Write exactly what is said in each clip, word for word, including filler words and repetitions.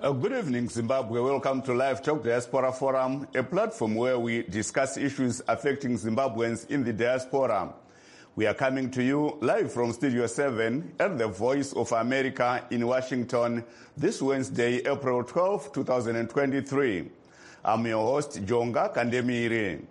Uh, good evening, Zimbabwe. Welcome to Live Talk Diaspora Forum, a platform where we discuss issues affecting Zimbabweans in the diaspora. We are coming to you live from Studio seven at the Voice of America in Washington this Wednesday, April twelfth, twenty twenty-three. I'm your host, Jonga Kandemire.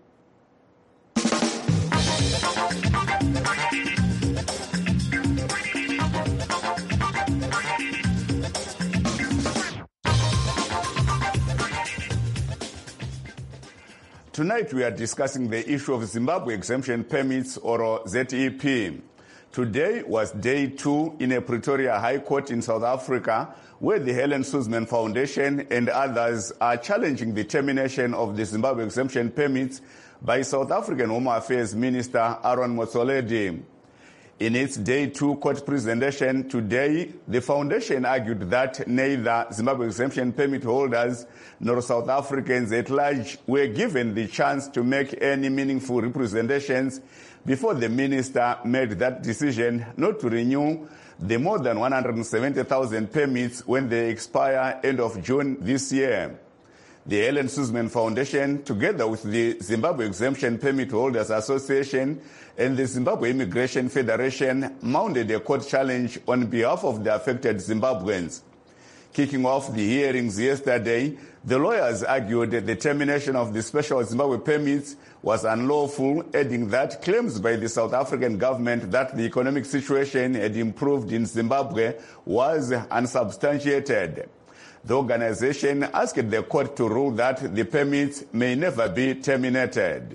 Tonight we are discussing the issue of Zimbabwe Exemption Permits, or Z E P. Today was day two in a Pretoria High Court in South Africa, where the Helen Suzman Foundation and others are challenging the termination of the Zimbabwe Exemption Permits by South African Home Affairs Minister Aaron Motsoaledi. In its day two court presentation today, the foundation argued that neither Zimbabwe Exemption Permit holders nor South Africans at large were given the chance to make any meaningful representations before the minister made that decision not to renew the more than one hundred seventy thousand permits when they expire end of June this year. The Helen Suzman Foundation, together with the Zimbabwe Exemption Permit Holders Association and the Zimbabwe Immigration Federation, mounted a court challenge on behalf of the affected Zimbabweans. Kicking off the hearings yesterday, the lawyers argued that the termination of the special Zimbabwe permits was unlawful, adding that claims by the South African government that the economic situation had improved in Zimbabwe was unsubstantiated. The organization asked the court to rule that the permits may never be terminated.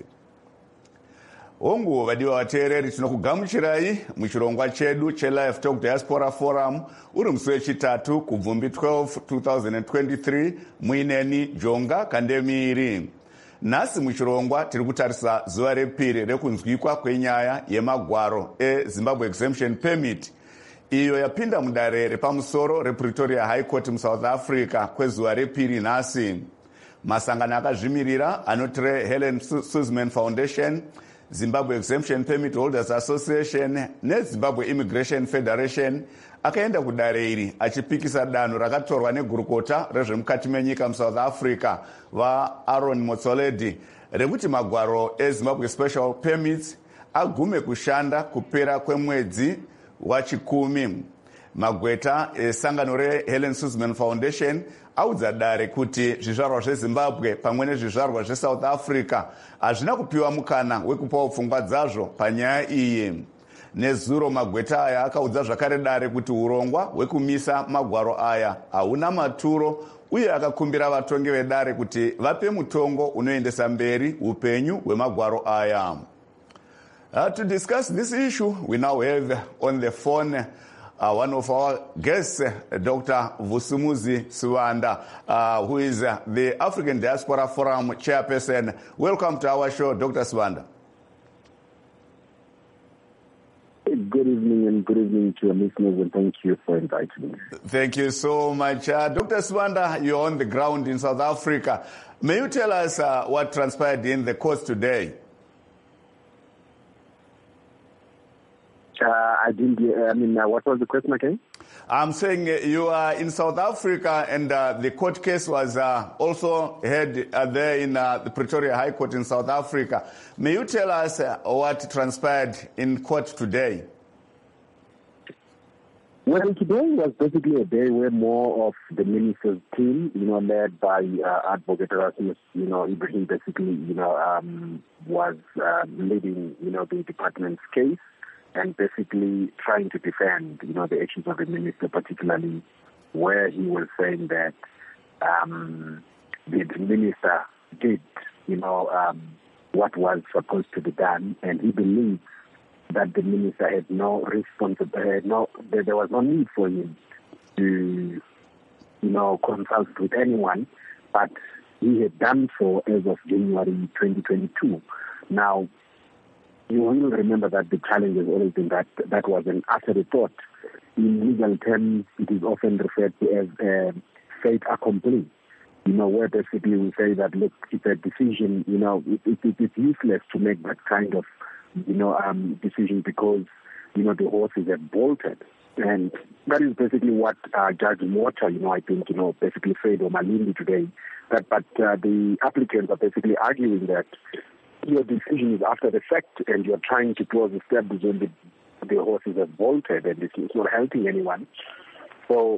Ongu vadiwa vateereri tinokugamuchirai muchirongwa chedu cheLive Talk Diaspora Forum uri musi wechitatu kubvumbi twelve twenty twenty-three muineni Jonga Kandemire. Nhasi muchirongwa tiri kutarisa zuva repiri rekunzwikwa kwenyaya yemagwaro eZimbabwe Exemption Permit iyo yapinda mudare repamusoro rePretoria High Court muSouth Africa kwezuva repiri nhasi. Masangano akazvimirira anotire Helen Suzman Foundation, Zimbabwe Exemption Permit Holders Association neZimbabwe Immigration Federation akaenda kudare iri achipikisa danho rakatorwa negurukota rezvemukati menyika muSouth Africa vaAaron Motsoaledi rekuti magwaro eZimbabwe Special Permits agume kushanda kupera kwemwedzi wachikumi. Magweta esangano reHelen Suzman Foundation audza dare kuti zvizvarwa zveZimbabwe pamwe nezvizvarwa zveSouth Africa hazvina kupiwa mukana wekupawo pfungwa dzazvo panyaya iyi. Nezuro magweta aya akaudza zvakare dare kuti urongwa hwekumisa magwaro aya hauna maturo uye akakumbira vatongi vedare kuti vape mutongo unoendesa mberi upenyu hwemagwaro aya. Uh, to discuss this issue, we now have on the phone uh, one of our guests, uh, Doctor Vusumuzi Siwanda, uh, who is uh, the African Diaspora Forum chairperson. Welcome to our show, Doctor Siwanda. Good evening and good evening to your listeners, and thank you for inviting me. Thank you so much. Uh, Doctor Siwanda, you're on the ground in South Africa. May you tell us uh, what transpired in the court today? Uh, I didn't. I mean, uh, what was the question again? I'm saying uh, you are in South Africa, and uh, the court case was uh, also heard uh, there in uh, the Pretoria High Court in South Africa. May you tell us uh, what transpired in court today? Well, today was basically a day where more of the minister's team, you know, led by uh, Advocate Erasmus, you know, Ibrahim, basically, you know, um, was uh, leading, you know, the department's case, and basically trying to defend, you know, the actions of the minister, particularly where he was saying that um, the, the minister did, you know, um, what was supposed to be done, and he believes that the minister had no responsibility, no, that there was no need for him to, you know, consult with anyone, but he had done so as of January twenty twenty-two. Now, you will remember that the challenge has always been that that was an afterthought. In legal terms, it is often referred to as a fait accompli. You know, where basically we say that, look, it's a decision, you know, it, it, it is useless to make that kind of, you know, um, decision because, you know, the horses have bolted. And that is basically what uh, Judge Mota, you know, I think, you know, basically said on Malindi today. That, but uh, the applicants are basically arguing that your decision is after the fact and you're trying to close the step when the, the horses have bolted, and it's, it's not helping anyone. So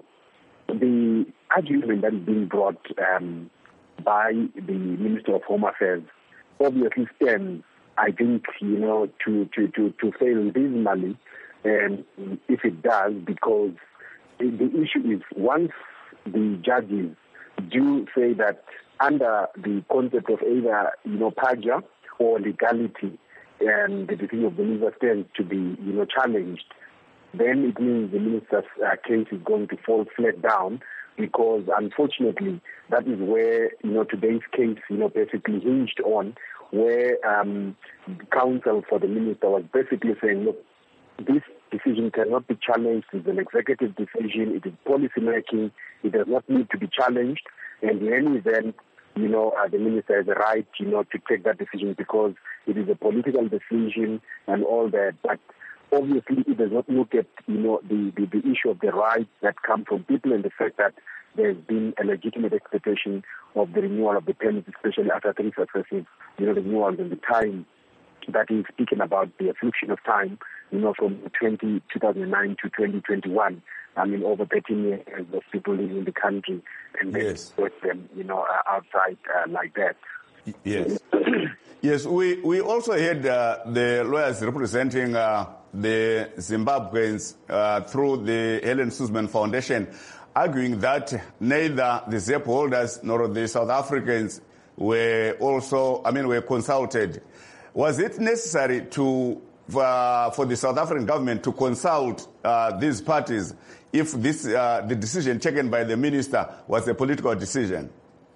the argument that is being brought um, by the Minister of Home Affairs obviously stems, I think, you know, to, to, to, to fail dismally, and if it does, because the, the issue is once the judges do say that under the concept of either, you know, perjury or legality, and the decision of the minister stands to be, you know, challenged, then it means the minister's uh, case is going to fall flat down, because unfortunately that is where, you know, today's case, you know, basically hinged on, where um, the counsel for the minister was basically saying, look, this decision cannot be challenged. It's an executive decision. It is policy making. It does not need to be challenged. And in any event, you know, uh, the minister has a right, you know, to take that decision because it is a political decision and all that. But obviously, it does not look at, you know, the, the, the issue of the rights that come from people and the fact that there's been a legitimate expectation of the renewal of the permits, especially after three successive, you know, renewals in the time that he's speaking about, the affliction of time, you know, from two thousand nine to twenty twenty-one. I mean, over thirteen years of people living in the country, and then yes. put them, you know, uh, outside uh, like that. Yes. Yes, we, we also had uh, the lawyers representing uh, the Zimbabweans uh, through the Helen Suzman Foundation, arguing that neither the Z E P holders nor the South Africans were also, I mean, were consulted. Was it necessary to uh, for the South African government to consult uh, these parties if this uh, the decision taken by the minister was a political decision?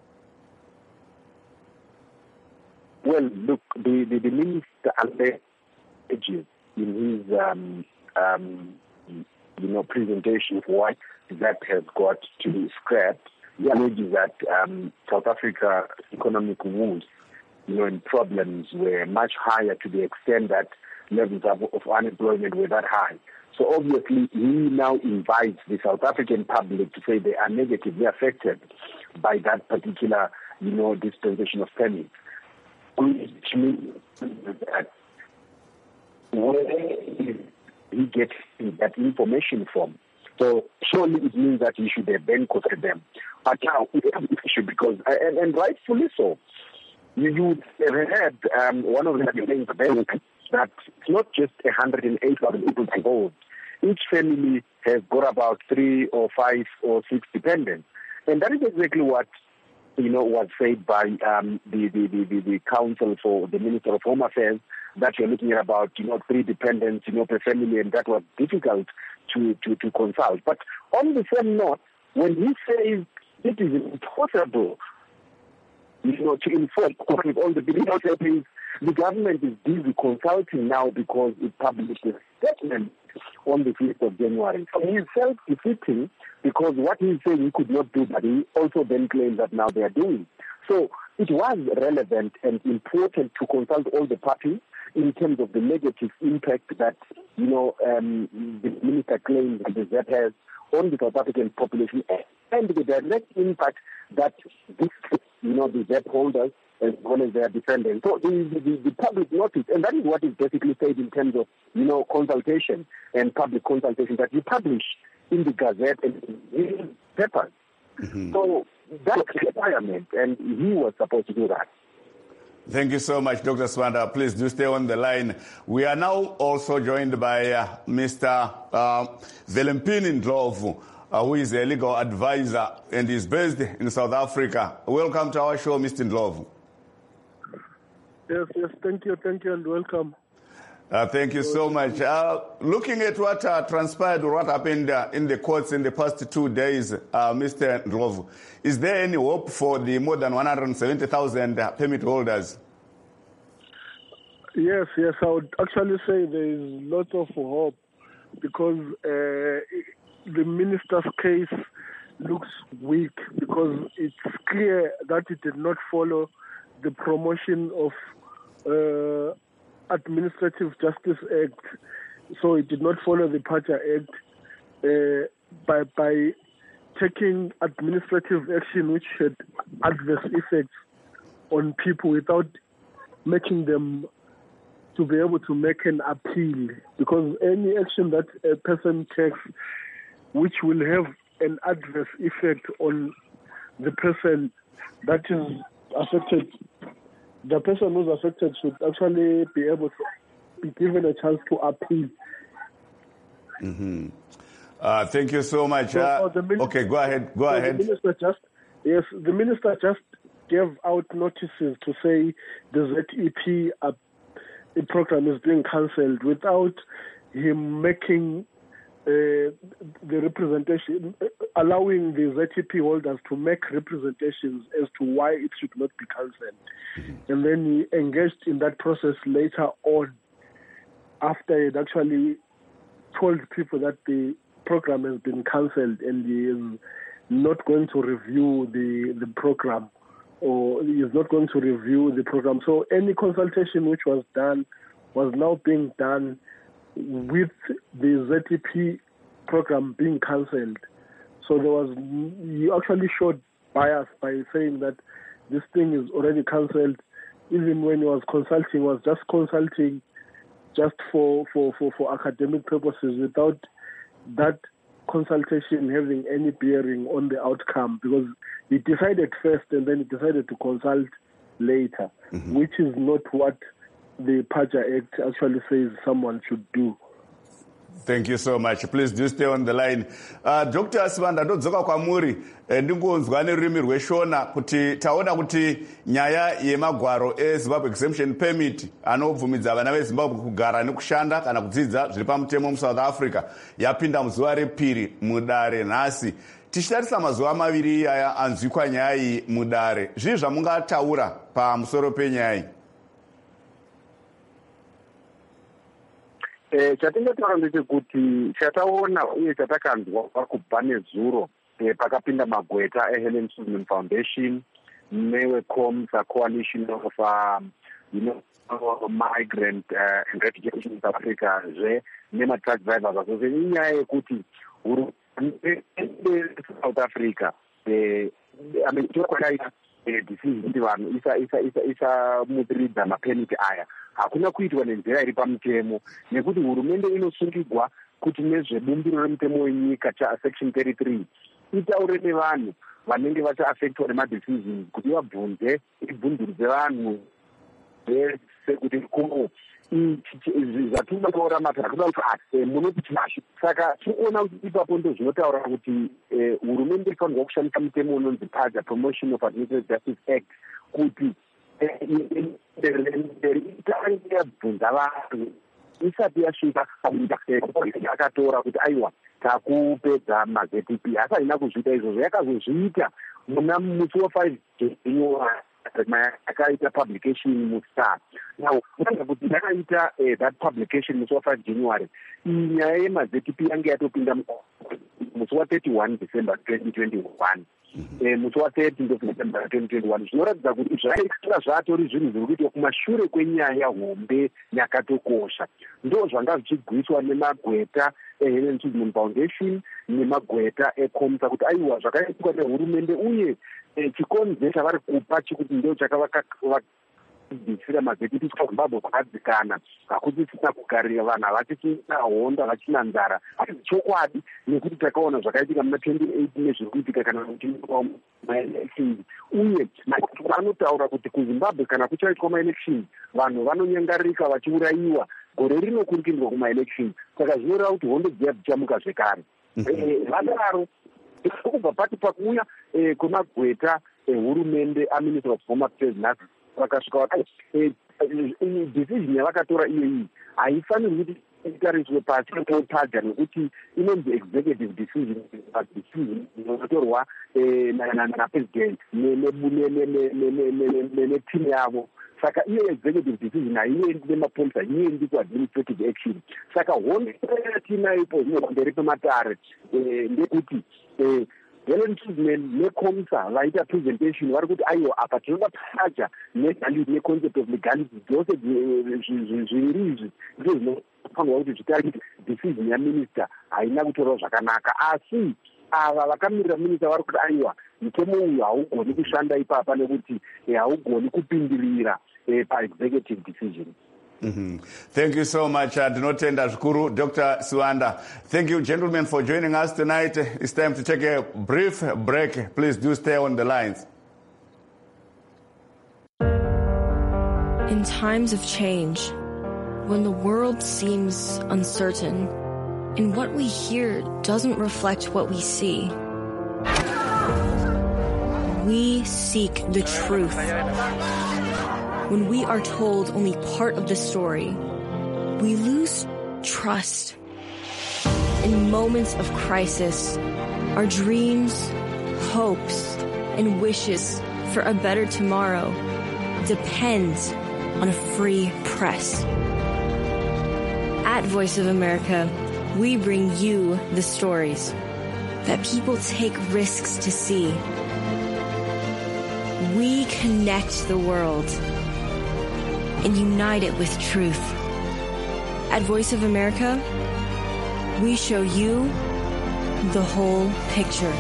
Well, look, the, the, the minister alleges in his um, um, you know presentation of what that has got to be scrapped. He alleges that um, South Africa's economic woes, you know, and problems were much higher to the extent that levels of, of unemployment were that high. So obviously, he now invites the South African public to say they are negatively affected by that particular, you know, dispensation of permits. Which means that where he gets that information from. So surely it means that he should have then quoted them. But now it is an issue because, and, and rightfully so, you, you have heard um, one of the things that it's not just one hundred eight thousand people involved. Each family has got about three or five or six dependents. And that is exactly what, you know, was said by um, the, the, the, the, the counsel for the Minister of Home Affairs, that you're looking at about, you know, three dependents, you know, per family, and that was difficult to, to, to consult. But on the same note, when he says it is impossible, you know, to inform all the believers, the government is busy consulting now because it published a statement on the fifth of January. So he is self-defeating because what he's saying he could not do, but he also then claims that now they are doing. So it was relevant and important to consult all the parties in terms of the negative impact that, you know, um, the minister claims that the Z E P has on the South African population and the direct impact that this, you know, the Z E P holders as well as their defendants. So the, the, the public notice, and that is what is basically said in terms of, you know, consultation and public consultation that you publish in the Gazette and in papers. Mm-hmm. So that's a requirement, and he was supposed to do that. Thank you so much, Doctor Swanda. Please do stay on the line. We are now also joined by uh, Mister Uh, Velempini Ndlovu, uh, who is a legal advisor and is based in South Africa. Welcome to our show, Mister Ndlovu. Yes, yes, thank you, thank you, and welcome. Uh, thank you so much. Uh, looking at what uh, transpired or what happened uh, in the courts in the past two days, uh, Mister Ndlovu, is there any hope for the more than one hundred seventy thousand uh, permit holders? Yes, yes, I would actually say there is lots of hope because uh, the minister's case looks weak because it's clear that it did not follow the promotion of uh, Administrative Justice Act, so it did not follow the Pacha Act. uh, by by taking administrative action which had adverse effects on people without making them to be able to make an appeal, because any action that a person takes which will have an adverse effect on the person that is affected, the person who's affected should actually be able to be given a chance to appeal. Mm-hmm. Uh, thank you so much. So, uh, the minister, okay, go ahead. Go so ahead. The minister just yes, the minister just gave out notices to say the Z E P uh, program is being cancelled without him making uh, the representation, uh, allowing the Z E P holders to make representations as to why it should not be cancelled. Mm-hmm. And then he engaged in that process later on, after he had actually told people that the program has been cancelled and he is not going to review the, the program, or he is not going to review the program. So any consultation which was done was now being done with the Z E P program being cancelled. So there was, he actually showed bias by saying that this thing is already cancelled. Even when he was consulting, he was just consulting just for, for, for, for academic purposes without that consultation having any bearing on the outcome, because he decided first and then he decided to consult later, mm-hmm. which is not what the Paja Act actually says someone should do. Thank you so much. Please do stay on the line. Uh, Doctor Asivanda, ndodzoka kwamuri ndingonzwa nerurimi rweshona kuti taona kuti nyaya yemagwaro eZimbabwe Exemption Permit anobvumidza vana veZimbabwe kugara nekushanda kana kudzidza zviri pamutemo muSouth Africa yapinda muzuva repiri mudare nhasi. Tichitarisa mazuva maviri aya anzwikwa nyaya iyi mudare, zvii zvamungataura pamusoro penyaya iyi? Eh, chatingataura ndechekuti chataona uye chatakanzwa kubva nezuro eh, pakapinda magweta eHelen Suzman Foundation neweComs, a coalition of um, you know, migrant uh, and refugees in South Africa, zve nema-truck drivers asose inyaya yekuti hurumende South Africa eh, kwakaita decision kuti vanhu isa isa isa isa mudziridza mapermit aya hakuna kuitwa nenzira iri pamutemo, nekuti hurumende inosungigwa kuti nezvebumbiro remutemo wenyika section thirty-three itaure nevanhu vanenge vachaafectwa nemadecisions kuti vabvunze ibvunzuridze vanhu vese kuti kumo zvatinotaura mata akuda kuti munoti tinazvo. Saka tinoona kuti ipapo ndo zvinotaura kuti hurumende ifanirwa kushandisa mutemo unonzi Paja, Promotion of Administrative Justice Act, kuti itange yabvunza vanhu isati yasvika yakatora kuti aiwa takupedza maZ E P. Asi haina kuzviita izvozvo, yakazozviita muna musi wafive January yakaita publication muStar. Now unoziva kuti yakaita that publication musi wafive January, iyi nyaya yemaZ E P yange yatopinda musi wa31 December twenty twenty-one. Eh, musi wa30 December twenty twenty-one, zvinoratidza kuti zvaikira zvatori zvinhu zviri kuitwa kumashure kwenyaya hombe yakatokosha. Ndo zvanga zvichigwiswa nemagweta eHelen Suzman Foundation nemagweta eComs kuti aiwa zvakaitwa nehurumende uye chikonze chavari kupa chikuti ndo chakavakabvisira maZ E P kuZimbabwe kwakadzikana, hakusisina kugarira vanhu havachisina honda vachina nzara. Asi chokwadi nekuti takaona zvakaitika muna twenty-eight nezviri kuitika kana kuchiitwa maelections, uye vanotaura kuti kuZimbabwe kana kuchaitwa maelections vanhu vanonyangarika vachiurayiwa gore rino kuri kuindwa kumaelections. Saka zvinoreva kuti hondo dziya dzichamuka zvekare. Vadaro kubva pati pakuuya kwemagweta ehurumende aMinister of Home Affairs nhasi vakasvika vakati decision yavakatora iyo iyi haifanirwi kuti itariswe pasi Paja, nekuti inonzi executive decision, decision inotorwa napresident netimu yavo. Saka iyo executive decision haiendi nemapurisa, haiendi kuadministrative action. Saka hondo yatinayo ipo zvino pamberi pematare ndekuti Helen Suzman nekomsa vaita presentation vari kuti aiwa apa tinoda paja negaliti neconcept of legality dzose zviviri izvi ndizvo zvinofanirwa kuti zvitaure kuti decision yaminista haina kutorwa zvakanaka, asi ava vakamirira minista vari kuti aiwa mutemo uyu haugoni kushanda ipapa nekuti haugoni kupindirira paexecutive decision. Mm-hmm. Thank you so much, uh, Dinotenda Zvikuru, Doctor Siwanda. Thank you, gentlemen, for joining us tonight. It's time to take a brief break. Please do stay on the lines. In times of change, when the world seems uncertain and what we hear doesn't reflect what we see, we seek the truth. When we are told only part of the story, we lose trust. In moments of crisis, our dreams, hopes, and wishes for a better tomorrow depend on a free press. At Voice of America, we bring you the stories that people take risks to see. We connect the world and unite it with truth. At Voice of America, we show you the whole picture.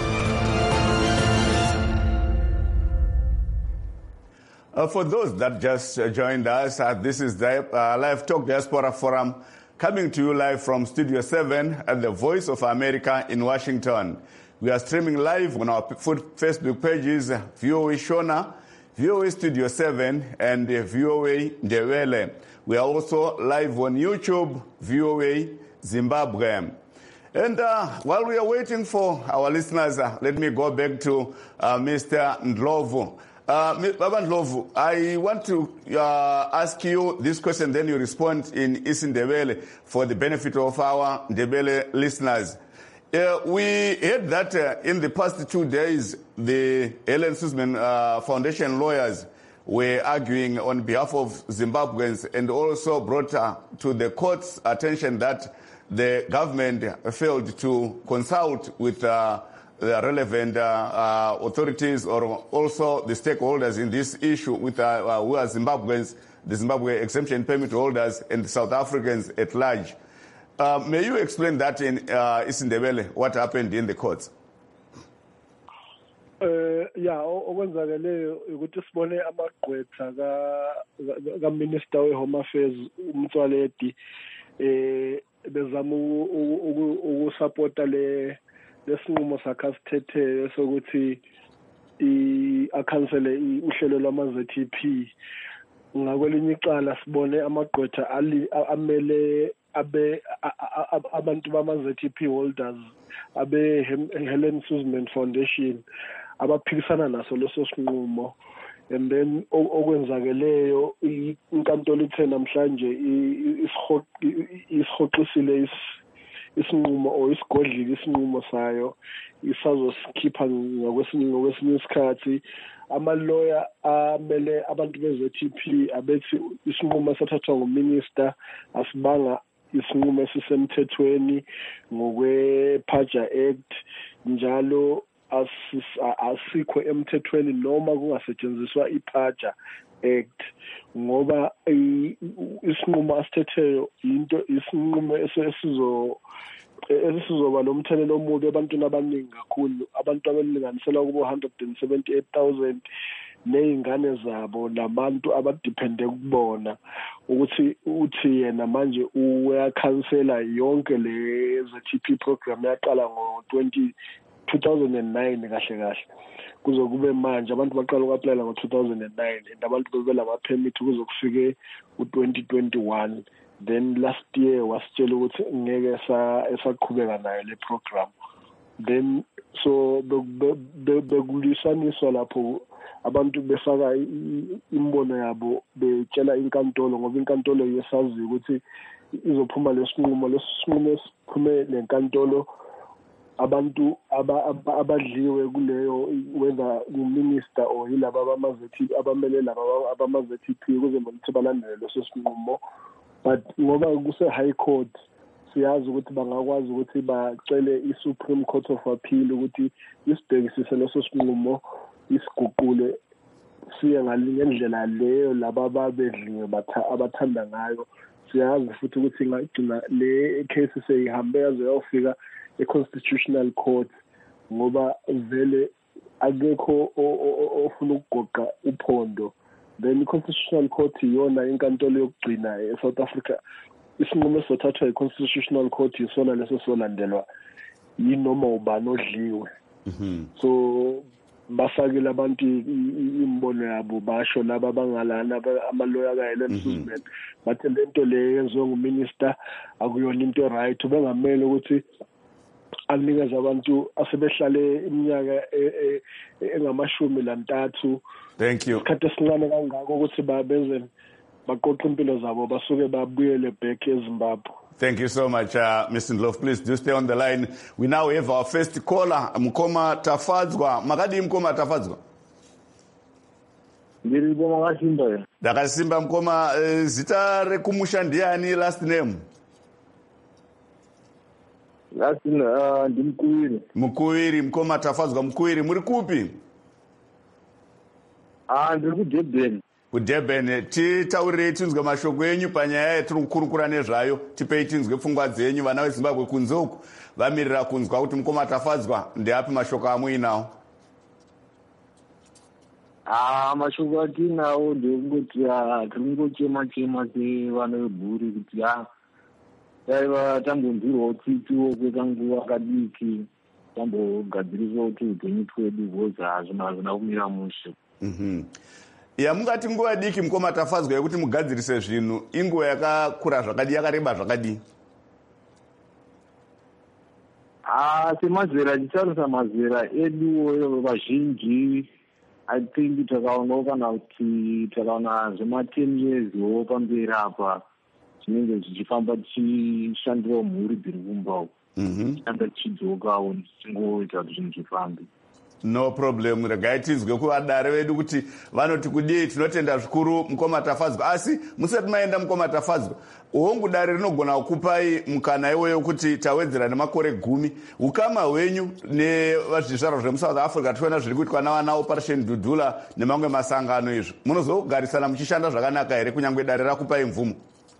Uh, for those that just uh, joined us, uh, this is the uh, Live Talk Diaspora Forum coming to you live from Studio seven at the Voice of America in Washington. We are streaming live on our Facebook pages, V O A Shona, V O A Studio seven, and V O A Ndebele. We are also live on YouTube, V O A Zimbabwe. And uh, while we are waiting for our listeners, uh, let me go back to uh, Mister Ndlovu. Uh, Baba Ndlovu, I want to uh, ask you this question, then you respond in isiNdebele for the benefit of our Ndebele listeners. Uh, we heard that uh, in the past two days, the Helen Suzman uh, Foundation lawyers were arguing on behalf of Zimbabweans and also brought uh, to the court's attention that the government failed to consult with uh, the relevant uh, uh, authorities or also the stakeholders in this issue with uh, uh, who are Zimbabweans, the Zimbabwe exemption permit holders and South Africans at large. Uh, may you explain that in uh, isiNdebele, what happened in the courts? Uh, yeah, okwenzakeleyo ukuthi sibone amagqwetha ka ka Minister we Home Affairs uMtswaledi eh bezama ukusupporta le lesinqumo sakhe asithethe sokuthi i acancele uhlelo lwama-Z T P. Ngakwelinye icala sibone amagqwetha amele abe abantu bama-Z T P holders abe Helen Suzman Foundation abaphikisana naso leso sinqumo, and then okwenzakeleyo inkantolo ithe namhlanje isihoxisile isinqumo o isigodlile isinqumo sayo isazosikhipha ngokwesinye ngokwesinye isikhathi. Amaloya amele abantu be-Z T P abethi isinqumo esathathwa nguminister asibanga isinqumo esisemthethweni ngokwe-Paja Act, njalo asikho emthethweni noma kungasetshenziswa iPaja Act, ngoba isinqumo asithetheyo into isinqumo esizo esizoba nomthelelo omubi ebantwini abaningi kakhulu, abantu abalinganiselwa kubo one hundred seventy-eight thousand nezingane zabo labantu abadepende kubona, ukuthi uthi yena manje uyakhansela yonke le Z T P program yaqala ngo two thousand nine kahle kahle kuze kube manje abantu baqala uku-apply ngo two thousand nine and abantu bebela ama-permit kuze kufike u-twenty twenty-one. Then last year wasitshela ukuthi ngeke esaqhubeka nayo le program. Then so bekulisaniswa lapho abantu befaka imbono yabo betshela inkantolo, ngoba inkantolo yesazi ukuthi izophuma lesinqumo lesinqumo esiphume lenkantolo abantu abadliwe kuleyo whether uminister or yilaba abama-Z T P abamele laba abama-Z T P kuze ukuthi balandele leso sinqumo. But ngoba kuse high court siyazi ukuthi bangakwazi ukuthi bacele i-Supreme Court of Appeal ukuthi isibhekisise leso sinqumo isiguqule siye ngendlela leyo laba babedliwe abathanda ngayo. Siyazi futhi ukuthi ingagcina le case seyihambe yaze yofika e-Constitutional Court ngoba vele akekho ofuna ukugoqa uphondo. Then i-Constitutional Court iyona inkantolo yokugcina e-South Africa. Isinqumo esothathwa i-Constitutional Court isona leso solandelwa yinoma ubani odliwe. So bafakile abantu imbono yabo basho laba bangalana amaloya kaHelen Suzman bathi lento le yenziwe nguminister akuyona into right bengamele ukuthi anikeza abantu asebehlale iminyaka engamashumi lantathu. Thank you. Isikhathi esincane kangako ukuthi babenze baqoqa impilo zabo basuke babuyele back eZimbabwe. Thank you so much, uh, Mister Ndlovu. Please do stay on the line. We now have our first caller, Mkoma Tafadzwa. Makadi Mkoma Tafadzwa. Ndiri Mkoma Kasimba. Dakasimba Mkoma, uh, zita rekumusha ndiani last name? Last name, uh, ndi Mkuwiri. Mkuwiri, Mkoma Tafadzwa, Mkuwiri. Muri kupi? Ah, ndiri kuDurban. kuDurban. Titaurire tinzwe mashoko enyu panyaya yatiri kukurukura nezvayo. Tipei tinzwe pfungwa dzenyu. Vana veZimbabwe kunze uku vamirira kunzwa kuti Mkoma Tafadzwa ndeapi mashoko amuinawo. Ah, mashoko atinawo ndekungoti tiringochema chema sevana vebhuri kuti ha daiva tambonzwirwawo tsitiwo kwekanguva kadiki tambogadziriswa kuti upenyu twedu bhozi hazvina hazvina kumira mushe. Mhm. Yamungati nguva diki Mkoma Tafadzwa yekuti mugadzirise zvinhu inguva yakakura zvakadi yakareba zvakadi? Ah, semazera titarisa mazera edu vazhinji I think takaonawo kana kuti takaona zvema-ten yearswo pamberi apa chinenge chichifamba tichishandirawo mhuri dziri kumbawo chitanga tichidzokawo tichingoita kuti zvinhu zvifambe. No problem. Regai tinzwe kuvadare vedu kuti vanoti kudii. Tinotenda zvikuru Mkoma Tafadzwa. Asi musati maenda Mkoma Tafadzwa, hongu dare rinogona kukupai mukana iwoyo kuti tawedzera nemakore gumi. Ukama hwenyu nevazvizvarwa zvemuSouth Africa tiona zviri kuitwa navana Operation Dudula nemamwe masangano izvo. Munozogarisana muchishanda zvakanaka here kunyange dare rakupai mvumo?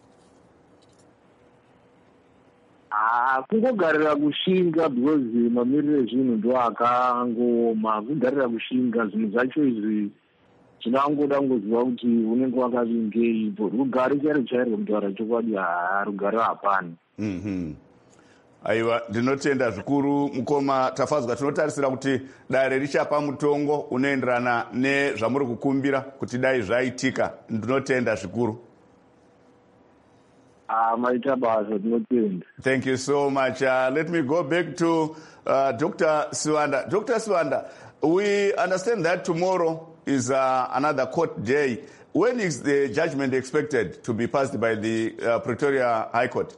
Ah, kungogarira kushinga because mamiriro ezvinhu ndo akangooma. Kugarira kushinga zvinhu zvacho izvi zvinangoda kungoziva kuti unenge wakavingei. Rugare chairo chairo kutaura chokwadi rugare hapana. Mhm. Aiwa, ndinotenda zvikuru Mkoma Tafadzwa. Tinotarisira kuti dare richapa mutongo unoenderana nezvamuri kukumbira kuti dai zvaitika. Ndinotenda zvikuru. Ah, maita basa tinotenda. Thank you so much. Uh, let me go back to uh, Doctor Siwanda. Doctor Siwanda, we understand that tomorrow is uh, another court day. When is the judgment expected to be passed by the uh, Pretoria High Court?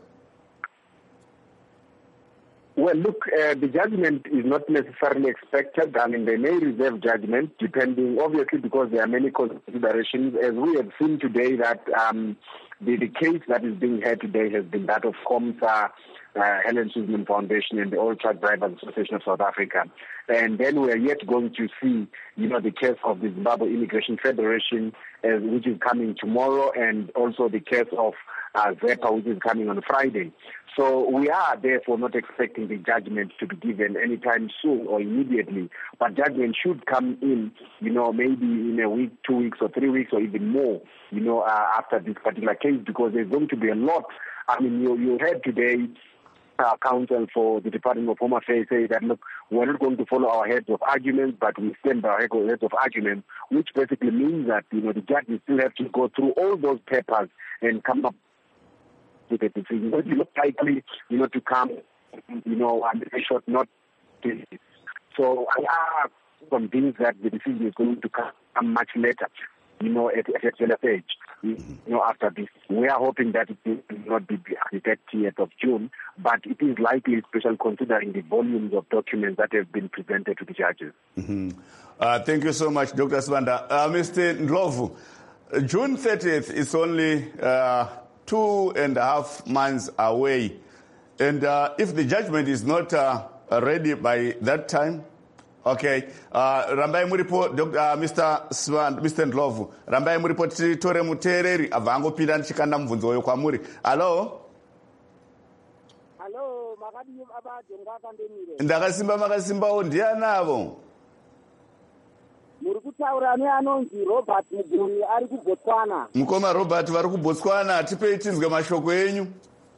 Well, look, uh, the judgment is not necessarily expected. I mean, they may reserve judgment depending, obviously, because there are many considerations. As we have seen today that um, the, the case that is being heard today has been that of COMSA, uh, Helen Suzman Foundation and the All Truck Drivers Association of South Africa. And then we are yet going to see, you know, the case of the Zimbabwe Immigration Federation, uh, which is coming tomorrow, and also the case of uh, ZEPA, which is coming on Friday. So we are therefore not expecting the judgment to be given anytime soon or immediately, but judgment should come in, you know, maybe in a week, two weeks or three weeks or even more, you know, uh, after this particular case, because there's going to be a lot. I mean, you, you heard today uh, counsel for the Department of Home Affairs say that, look, we're not going to follow our heads of arguments, but we stand by our heads of arguments, which basically means that, you know, the judges still have to go through all those papers and come up with a decision. It's not likely, you know, to come, you know, and a short not. So I am convinced that the decision is going to come much later, you know, at a later stage. You know, after this, we are hoping that it will not be the thirtieth of June, but it is likely, especially considering the volumes of documents that have been presented to the judges. Mm-hmm. Uh, thank you so much, Doctor Siwanda. Uh, Mister Ndlovu, June thirtieth is only Uh, two and a half months away. And uh, if the judgment is not uh, ready by that time, okay, uh, rambai muripo, Doctor Uh, Mister Swan, Mister Ndlovu, rambai muripo titore mutereri avango pira nchikanda mvunzo yo kwamuri. Hello? Hello, makadi aba jonga kandemire. Ndakasimba makasimba o ndianavo. Muri kutaura neanonzi Robert Muguni ari kuBotswana. Mukoma Robert vari kuBotswana, tipei tinzwe mashoko enyu.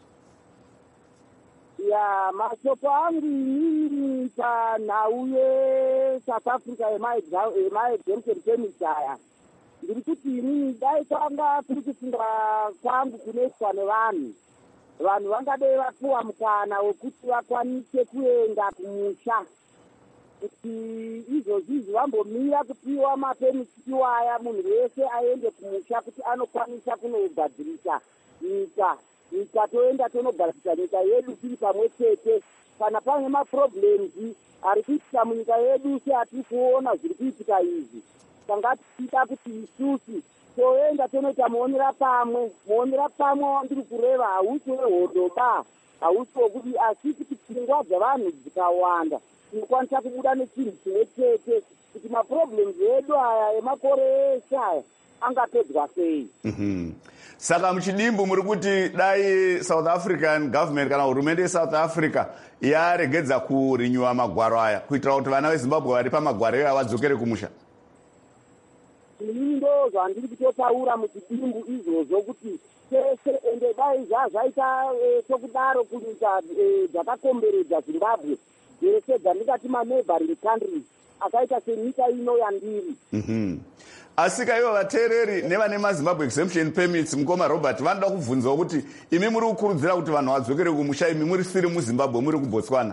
Ya, mashoko angu inini panhau yeSouth Africa yemaexemption permit aya. Ndiri kuti inini dai kwanga kuri kufunga kwangu kunoitwa nevanhu. Vanhu vangade vapuwa mukana wekuti vakwanise kuenda kumusha. Kuti izvozvizvi vambomira kupiwa mapemiti iwaya munhu wese aende kumusha kuti anokwanisa kunogadzirisa nyika. Nyika toenda tonogadzirisa nyika yedu tiri pamwe chete. Kana pane maproblems ari kuitika munyika yedu seatiri kuona zviri kuitika izvi. Tanga tichida kuti isusu toenda tonoita muonera pamwe. Muonera pamwe wandiri kureva hausi wehodoba. Hausi wekuti asi kuti pfungwa dzavanhu dzikawanda. Tinokwanisa kubuda nechinhu chimwe chete kuti maproblems edu aya emakore eshe aya angapedzwa sei. Mm-hmm. Saka muchidimbu muri kuti dai South African government kana hurumende yeSouth Africa yaregedza kurinyuwa magwaro aya kuitira kuti vana veZimbabwe vari pamagwaro aya vadzokere kumusha. Inini ndo zvandiri kutotaura muchidimbu izvozvo kuti tese ende dai zvazvaita sokudaro kunyika dzakakomberedza Zimbabwe dzese dzandikati maneighboring countries akaita senyika ino yandiri. Mm-hmm. Asika ivo vateereri nevane maZimbabwe exemption permits, mukoma Robert, vanoda kubvunzawo kuti imi muri kukurudzira kuti vanhu vadzokere kumusha, imi muri siri muZimbabwe, muri kuBotswana.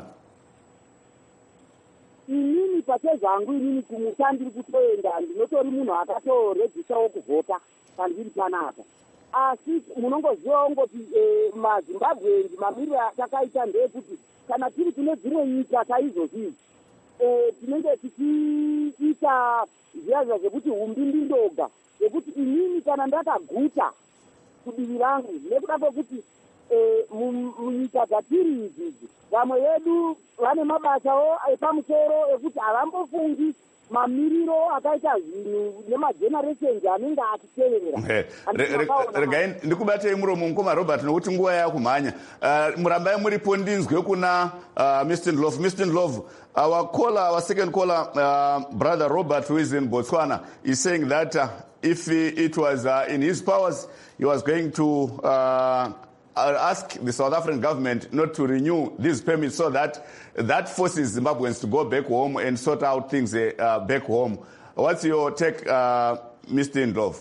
Inini pachezvangu inini kumusha ndiri kutoenda, ndinotori munhu akatoregistawo kuvhota pandiri panapa. Asi munongozivawo ngoti maZimbabwe mamiriro atakaita ndeyekuti kana tiri kune dzimwe nyika saizvozvizvi tinenge tichiita zviya zvekuti umbindi ndoga yekuti inini kana ndakaguta kudivi rangu nekuda kwekuti munyika dzatiri idzidzi vamwe vedu vane mabasawo epamusoro ekuti havambofungi mamiriro akaita zvinhu nemagenerations anenge atiteverera. Regai ndikubatei muromo mukoma Robert nokuti nguva yakumhanya. Murambai muripo ndinzwe kuna Mister Ndlovu. Mister Ndlovu, our caller, our second caller, uh, brother Robert, who is in Botswana, is saying that uh, if he, it was uh, in his powers, he was going to uh, ask the South African government not to renew these permits so that that forces Zimbabweans to go back home and sort out things uh, back home. What's your take, uh, Mister Ndlovu?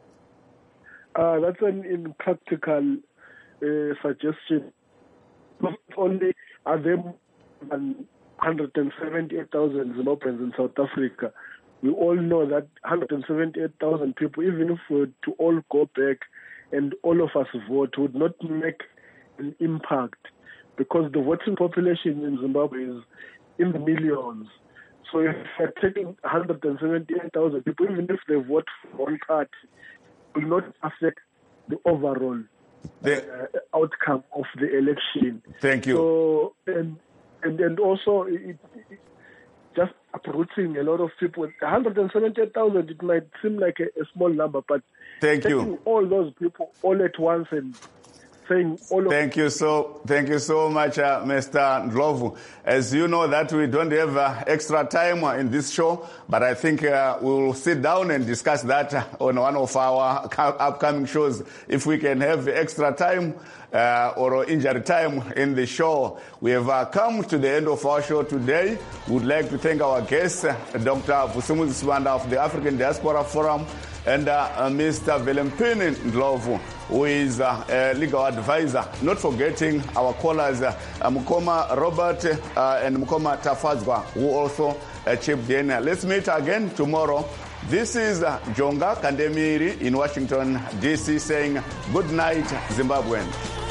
Uh, that's an impractical uh, suggestion. Not only are there one hundred seventy-eight thousand Zimbabweans in South Africa, we all know that one hundred seventy-eight thousand people, even if we were to all go back and all of us vote, would not make an impact because the voting population in Zimbabwe is in the millions. So if you're taking one hundred seventy-eight thousand people, even if they vote for one party, it will not affect the overall the, uh, outcome of the election. Thank you. So, and, and, and also, it, it, just uprooting a lot of people. one hundred seventy-eight thousand, it might seem like a, a small number, but thank taking you. all those people all at once and saying all of Thank you so, thank you so much, uh, Mister Ndlovu. As you know that we don't have uh, extra time uh, in this show, but I think uh, we will sit down and discuss that uh, on one of our upcoming shows. If we can have extra time uh, or injury time in the show. We have uh, come to the end of our show today. We would like to thank our guests, uh, Doctor Vusumuzi Sibanda of the African Diaspora Forum, and uh, uh, Mister Velempini Ndlovu, who is uh, a legal advisor. Not forgetting our callers, uh, Mukoma Robert uh, and Mukoma Tafadzwa, who also uh, chipped in. Let's meet again tomorrow. This is uh, Jonga Kandemiri in Washington, D C saying good night, Zimbabweans.